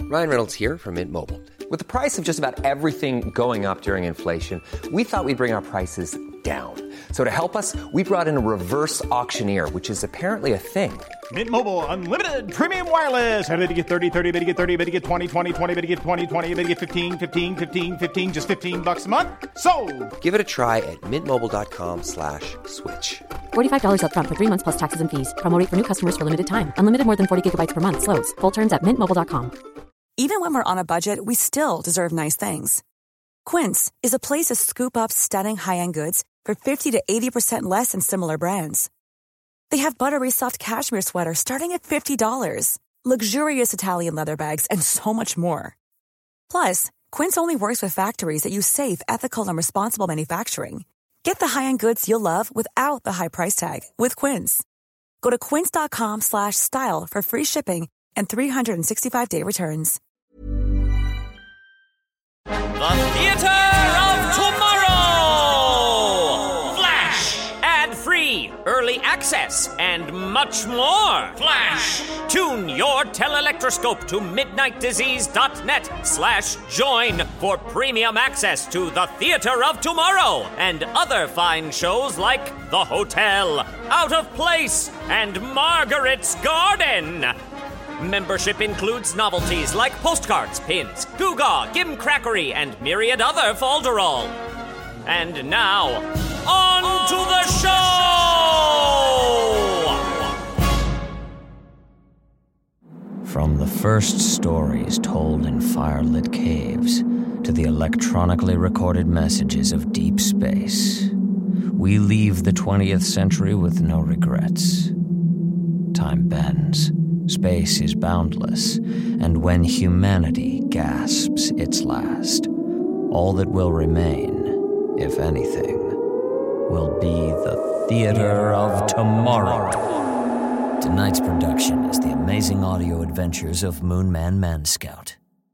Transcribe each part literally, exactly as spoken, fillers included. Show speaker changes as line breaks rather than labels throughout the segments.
Ryan Reynolds here from Mint Mobile. With the price of just about everything going up during inflation, we thought we'd bring our prices down. So to help us, we brought in a reverse auctioneer, which is apparently a thing.
Mint Mobile Unlimited Premium Wireless. How to get thirty, thirty, how to get thirty, how to get twenty, twenty, twenty, how to get twenty, twenty, how to get fifteen, fifteen, fifteen, fifteen, just fifteen bucks a month? Sold!
Give it a try at mintmobile.com slash switch.
forty-five dollars up front for three months plus taxes and fees. Promo rate for new customers for limited time. Unlimited more than forty gigabytes per month. Slows full terms at mint mobile dot com.
Even when we're on a budget, we still deserve nice things. Quince is a place to scoop up stunning high-end goods for fifty to eighty percent less than similar brands. They have buttery soft cashmere sweaters starting at fifty dollars, luxurious Italian leather bags, and so much more. Plus, Quince only works with factories that use safe, ethical, and responsible manufacturing. Get the high-end goods you'll love without the high price tag with Quince. Go to quince.com slash style for free shipping and three sixty-five day returns.
The Theater of Tomorrow! Flash! Ad-free, early access, and much more. Flash! Tune your telelectroscope to midnightdisease.net slash join for premium access to The Theater of Tomorrow and other fine shows like The Hotel, Out of Place, and Margaret's Garden. Membership includes novelties like postcards, pins, Goo-Gaw, Gimcrackery, and myriad other folderol. And now, on, on to the show!
From the first stories told in firelit caves to the electronically recorded messages of deep space, we leave the twentieth century with no regrets. Time bends. Space is boundless, and when humanity gasps its last, all that will remain, if anything, will be the Theater of Tomorrow. Tonight's production is the amazing audio adventures of Moon Man Man Scout.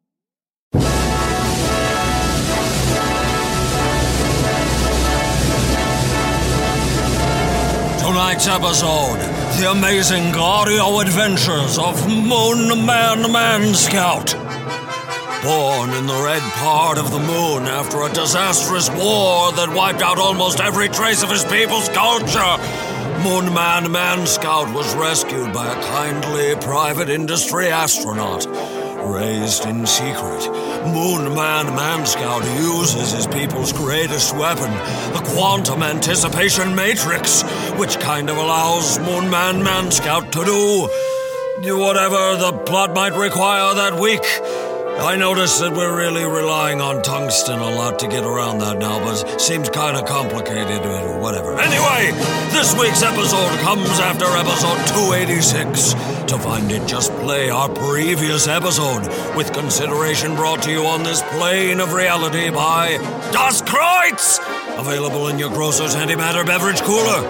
Tonight's episode, the amazing audio adventures of Moon Man Man Scout. Born in the red part of the moon after a disastrous war that wiped out almost every trace of his people's culture, Moon Man Man Scout was rescued by a kindly private industry astronaut. Raised in secret, Moon Man Man Scout uses his people's greatest weapon, the Quantum Anticipation Matrix, which kind of allows Moon Man Man Scout to do whatever the plot might require that week. I notice that we're really relying on tungsten a lot to get around that now, but it seems kind of complicated or whatever. Anyway, this week's episode comes after episode two eighty-six. To find it, just play our previous episode, with consideration brought to you on this plane of reality by Das Kreuz! Available in your grocer's antimatter beverage cooler.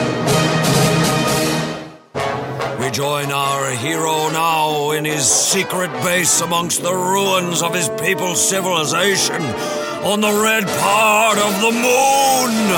We join our hero now in his secret base amongst the ruins of his people's civilization on the red part of the moon.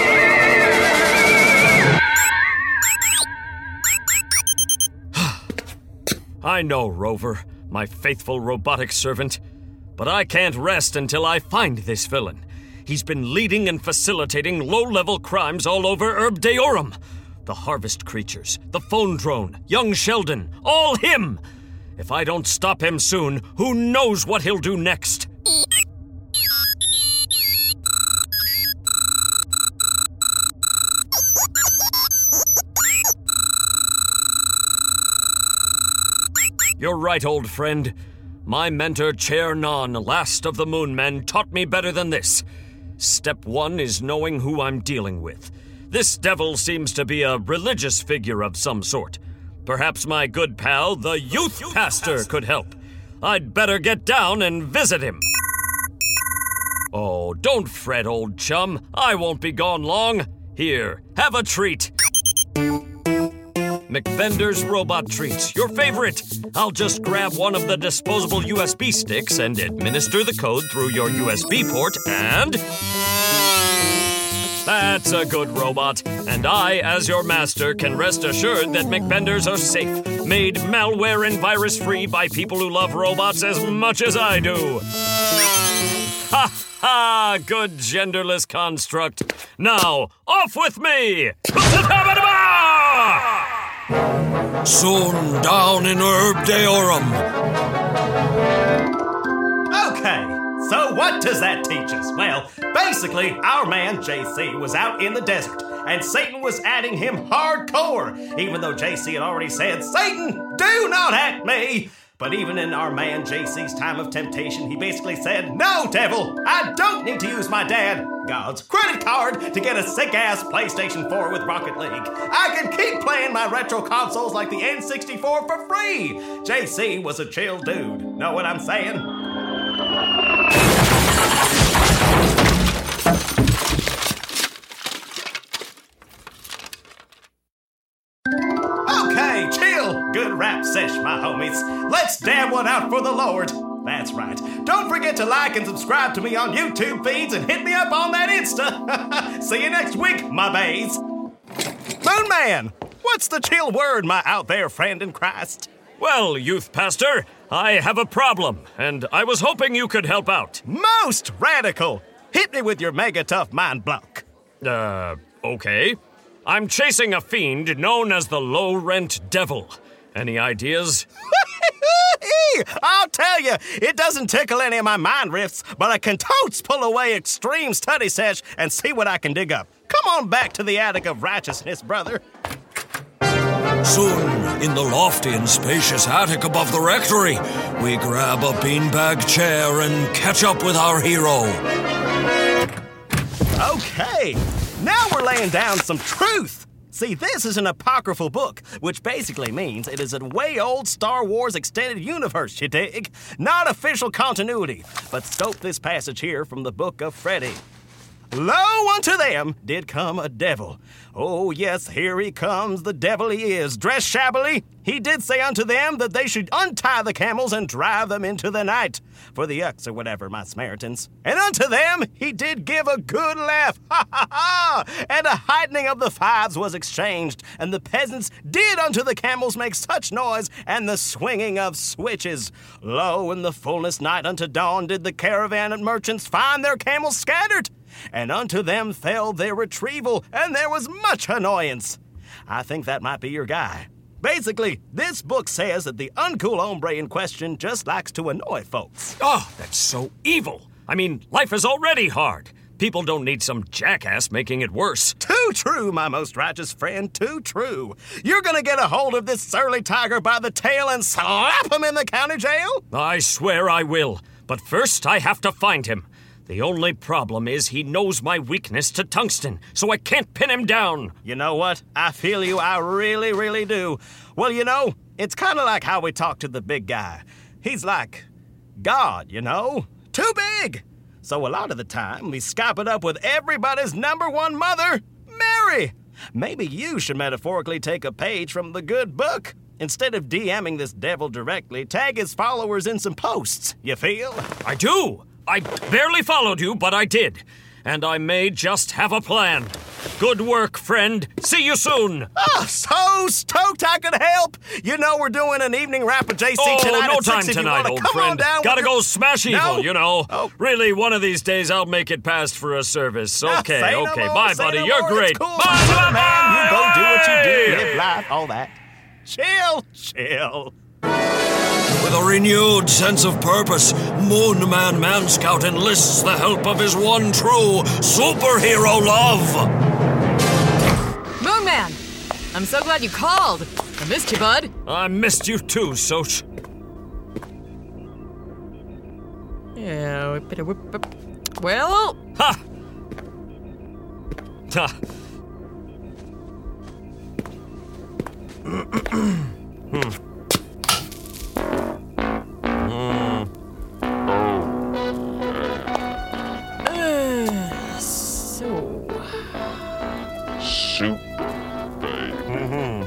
I know, Rover, my faithful robotic servant, but I can't rest until I find this villain. He's been leading and facilitating low-level crimes all over Herb Deorum. The harvest creatures, the phone drone, young Sheldon, all him! If I don't stop him soon, who knows what he'll do next? You're right, old friend. My mentor, Chair Non, last of the Moon Men, taught me better than this. Step one is knowing who I'm dealing with. This devil seems to be a religious figure of some sort. Perhaps my good pal, the youth pastor, could help. I'd better get down and visit him. Oh, don't fret, old chum. I won't be gone long. Here, have a treat. McVender's Robot Treats, your favorite. I'll just grab one of the disposable U S B sticks and administer the code through your U S B port and...
That's a good robot. And I, as your master, can rest assured that McBenders are safe, made malware and virus-free by people who love robots as much as I do. Ha ha! Good genderless construct. Now, off with me! Soon down in Herb Deorum.
Okay. So what does that teach us? Well, basically, our man J C was out in the desert, and Satan was adding him hardcore, even though J C had already said, "Satan, do not at me!" But even in our man J C's time of temptation, he basically said, "No, devil, I don't need to use my dad, God's credit card to get a sick-ass PlayStation four with Rocket League. I can keep playing my retro consoles like the N sixty-four for free." J C was a chill dude. Know what I'm saying? Okay, chill. Good rap sesh, my homies. Let's dab one out for the Lord. That's right. Don't forget to like and subscribe to me on YouTube feeds and hit me up on that Insta. See you next week, my bays. Moon Man, what's the chill word, my out there friend in Christ?
Well, youth pastor, I have a problem, and I was hoping you could help out.
Most radical. Hit me with your mega tough mind block.
Uh, okay. I'm chasing a fiend known as the Low Rent Devil. Any ideas?
I'll tell you, it doesn't tickle any of my mind rifts, but I can totes pull away extreme study sesh and see what I can dig up. Come on back to the attic of righteousness, brother.
Soon, in the lofty and spacious attic above the rectory, we grab a beanbag chair and catch up with our hero.
Okay, now we're laying down some truth. See, this is an apocryphal book, which basically means it is a way old Star Wars extended universe, you dig? Not official continuity, but scope this passage here from the Book of Freddy. Lo, unto them did come a devil. Oh, yes, here he comes, the devil he is. Dressed shabbily, he did say unto them that they should untie the camels and drive them into the night. For the ucks or whatever, my Samaritans. And unto them he did give a good laugh. Ha ha ha! And a heightening of the fives was exchanged. And the peasants did unto the camels make such noise, and the swinging of switches. Lo, in the fullness night unto dawn did the caravan and merchants find their camels scattered. And unto them fell their retrieval, and there was much annoyance. I think that might be your guy. Basically, this book says that the uncool hombre in question just likes to annoy folks.
Oh, that's so evil. I mean, life is already hard. People don't need some jackass making it worse.
Too true, my most righteous friend, too true. You're gonna get a hold of this surly tiger by the tail and slap him in the county jail?
I swear I will. But first, I have to find him. The only problem is he knows my weakness to tungsten, so I can't pin him down.
You know what? I feel you, I really, really do. Well, you know, it's kind of like how we talk to the big guy. He's like God, you know? Too big! So a lot of the time, we Skype it up with everybody's number one mother, Mary. Maybe you should metaphorically take a page from the good book. Instead of DMing this devil directly, tag his followers in some posts, you feel?
I do! I barely followed you, but I did. And I may just have a plan. Good work, friend. See you soon.
Oh, so stoked I could help. You know we're doing an evening rap with J C
oh,
tonight
no
at
time
six
tonight,
if you
old
come
friend.
On down
Gotta
your...
go smash evil,
no?
you know.
Oh.
Really, one of these days I'll make it past for a service. Okay,
Say no
okay.
more,
Bye,
say
buddy.
no
You're
more.
great.
It's cool.
Bye, bye,
man. You go do what you do.
bye.
Live life, all that. Chill, chill.
With a renewed sense of purpose, Moon Man Man Scout enlists the help of his one true superhero love.
Moon Man, I'm so glad you called. I missed you, bud.
I missed you too, Soch.
Yeah, whip it, whip it. Well...
Ha! Ha! hmm.
So...
Soup, baby.
Mm-hmm.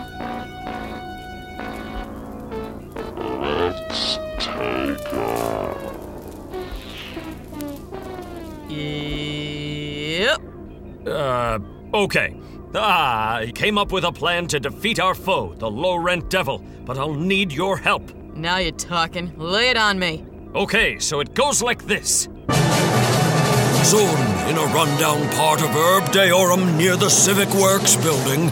Let's take off.
Yep.
Uh, Uh, okay. Ah, I came up with a plan to defeat our foe, the low-rent devil, but I'll need your help.
Now you're talking. Lay it on me.
Okay, so it goes like this. Soon, in a rundown part of Herb Deorum near the Civic Works building.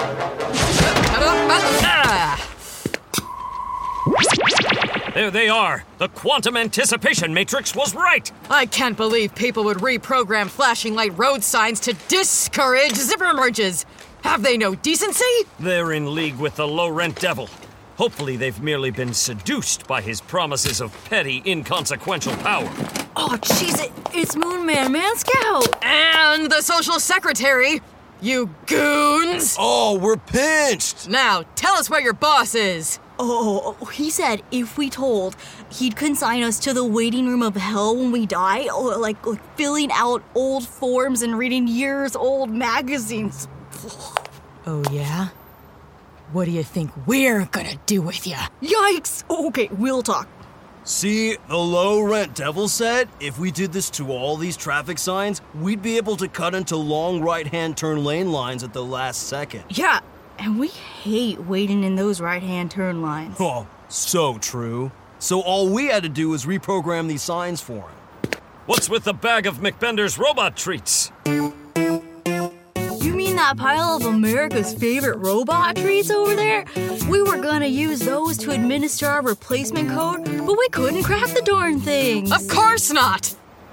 There they are. The quantum anticipation matrix was right.
I can't believe people would reprogram flashing light road signs to discourage zipper merges. Have they no decency?
They're in league with the low-rent devil. Hopefully they've merely been seduced by his promises of petty, inconsequential power.
Oh, jeez, it, it's Moon Man, Man Scout!
And the social secretary, you goons!
Oh, we're pinched!
Now, tell us where your boss is.
Oh, he said if we told, he'd consign us to the waiting room of hell when we die, or like, like filling out old forms and reading years-old magazines.
Oh, yeah? What do you think we're gonna do with you?
Yikes! Okay, we'll talk.
See, the low-rent devil said if we did this to all these traffic signs, we'd be able to cut into long right-hand turn lane lines at the last second.
Yeah, and we hate waiting in those right-hand turn lines.
Oh, so true. So all we had to do was reprogram these signs for him.
What's with the bag of McBender's robot treats?
You mean that pile of America's favorite robot treats over there? We were gonna use those to administer our replacement code, but we couldn't crack the darn things.
Of course not!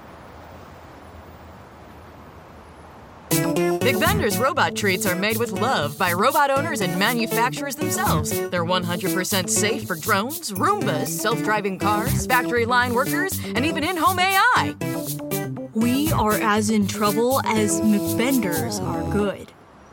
McBender's robot treats are made with love by robot owners and manufacturers themselves. They're one hundred percent safe for drones, Roombas, self-driving cars, factory line workers, and even in-home A I.
We are as in trouble as McBenders are good.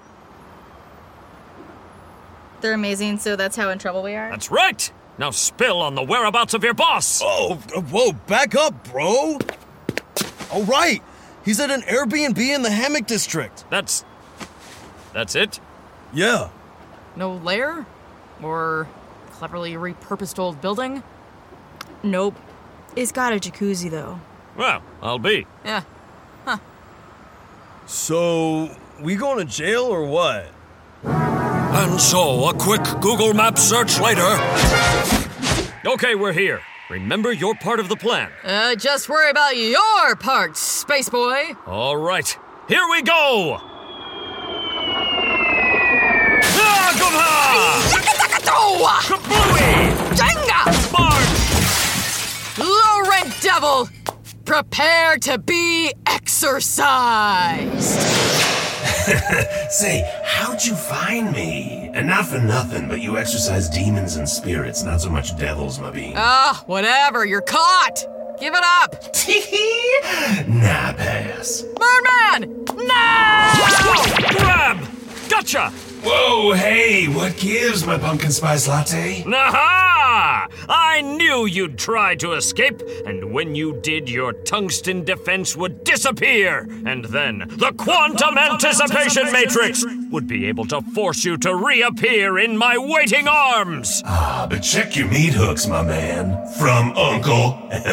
They're amazing, so that's how in trouble we are?
That's right! Now spill on the whereabouts of your boss!
Oh, whoa, back up, bro! All right! He's at an Airbnb in the Hammock District.
That's... that's it?
Yeah.
No lair? Or cleverly repurposed old building?
Nope. It's got a jacuzzi, though.
Well, I'll be.
Yeah. Huh.
So, we going to jail or what?
And so, a quick Google Maps search later. Okay, we're here. Remember your part of the plan.
Uh, just worry about your part, Space Boy.
All right, here we go! Ah,
Kablooey! Jenga!
March!
Low-rent devil, prepare to be exorcised!
Say, how'd you find me? And not for nothing, but you exorcise demons and spirits, not so much devils, my bean.
Ah, uh, whatever, you're caught! Give it up!
Nah, pass.
Birdman! No!
Grab! Gotcha!
Whoa, hey, what gives, my pumpkin spice latte?
Aha! I knew you'd try to escape, and when you did, your tungsten defense would disappear, and then the quantum anticipation matrix would be able to force you to reappear in my waiting arms!
Ah, but check your meat hooks, my man. From Uncle.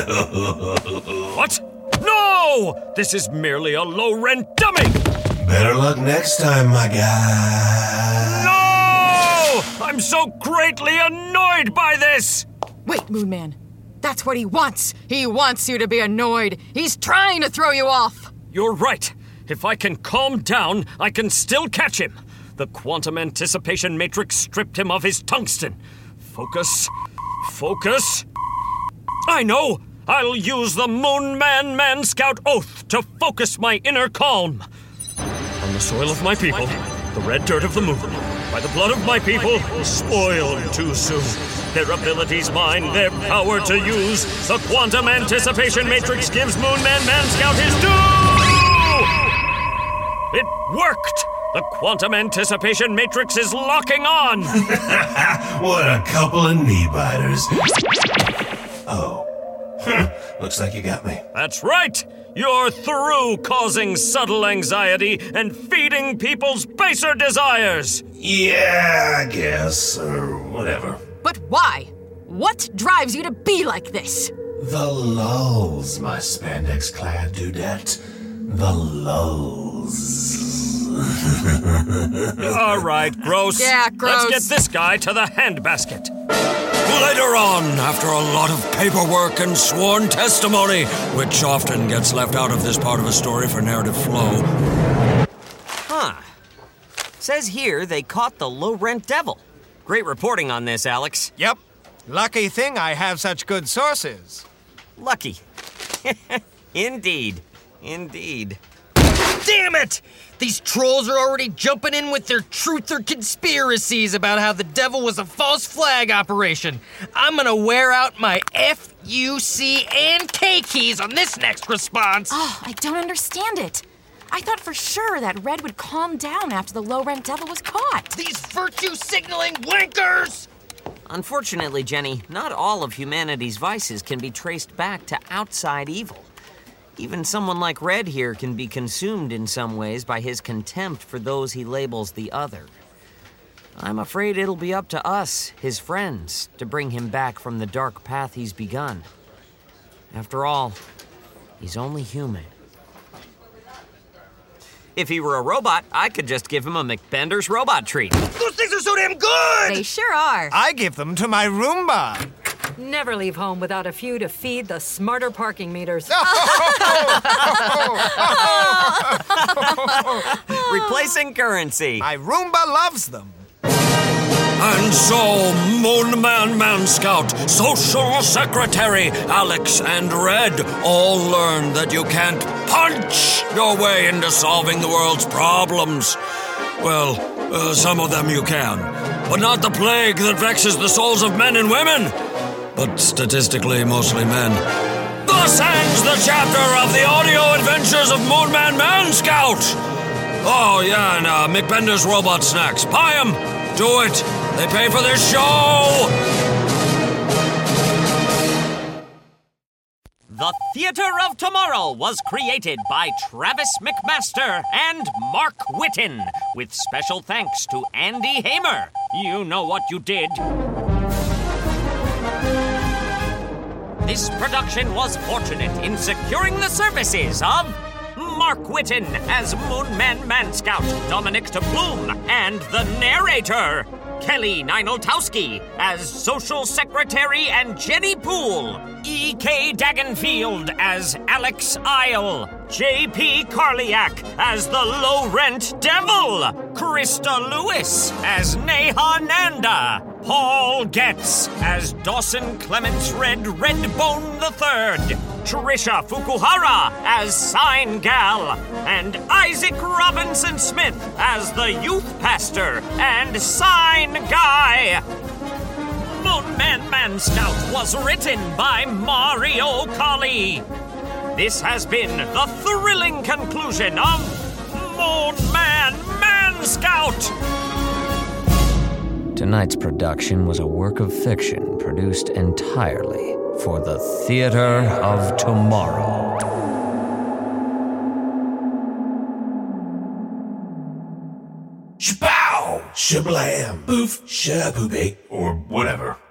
What? No! This is merely a low-rent dummy!
Better luck next time, my guy.
No! I'm so greatly annoyed by this!
Wait, Moon Man. That's what he wants. He wants you to be annoyed. He's trying to throw you off.
You're right. If I can calm down, I can still catch him. The quantum anticipation matrix stripped him of his tungsten. Focus. Focus. I know! I'll use the Moon Man Man Scout oath to focus my inner calm. On the soil of my people, the red dirt of the moon, by the blood of my people, spoiled too soon. Their abilities mine, their power to use. The quantum anticipation matrix gives Moon Man Man Scout his due! It worked! The quantum anticipation matrix is locking on!
What a couple of knee-biters. Oh. Looks like you got me.
That's right! You're through causing subtle anxiety and feeding people's baser desires!
Yeah, I guess, or whatever.
But why? What drives you to be like this?
The lulls, my spandex-clad dudette. The lulls.
All right, gross.
Yeah, gross.
Let's get this guy to the handbasket. Later on, after a lot of paperwork and sworn testimony, which often gets left out of this part of a story for narrative flow.
Huh. Says here they caught the low-rent devil. Great reporting on this, Alex.
Yep. Lucky thing I have such good sources.
Lucky. Indeed. Indeed.
Damn it! These trolls are already jumping in with their truth or conspiracies about how the devil was a false flag operation. I'm gonna wear out my F, U, C, and K keys on this next response.
Oh, I don't understand it. I thought for sure that Red would calm down after the low-rent devil was caught.
These virtue-signaling wankers!
Unfortunately, Jenny, not all of humanity's vices can be traced back to outside evil. Even someone like Red here can be consumed in some ways by his contempt for those he labels the other. I'm afraid it'll be up to us, his friends, to bring him back from the dark path he's begun. After all, he's only human. If he were a robot, I could just give him a McBender's robot treat.
Those things are so damn good!
They sure are.
I give them to my Roomba.
Never leave home without a few to feed the smarter parking meters.
Replacing currency.
My Roomba loves them.
And so, Moon Man Man Scout, Social Secretary Alex, and Red all learned that you can't punch your way into solving the world's problems. Well, uh, some of them you can, but not the plague that vexes the souls of men and women. But statistically, mostly men. Thus ends the chapter of the audio adventures of Moon Man Man Scout. Oh, yeah, and uh, McBender's robot snacks. Buy 'em. Do it. They pay for this show.
The Theater of Tomorrow was created by Travis McMaster and Mark Whitten, with special thanks to Andy Hamer. You know what you did. This production was fortunate in securing the services of Mark Whitten as Moon Man Man Scout, Dominic DeBloom, and the narrator, Kelly Nineltowski as Social Secretary and Jenny Poole, E K Dagenfield as Alex Isle, J P Karliak as the Low-Rent Devil, Krista Lewis as Neha Nanda, Paul Getz as Dawson Clements Red Redbone the Third, Trisha Fukuhara as Sign Gal, and Isaac Robinson Smith as the Youth Pastor and Sign Guy. Moon Man Man Scout was written by Mario Colley. This has been the thrilling conclusion of Moon Man Man Scout. Tonight's production was a work of fiction produced entirely for the Theater of Tomorrow.
Shabow! Shablam! Boof! Shaboobay! Or whatever.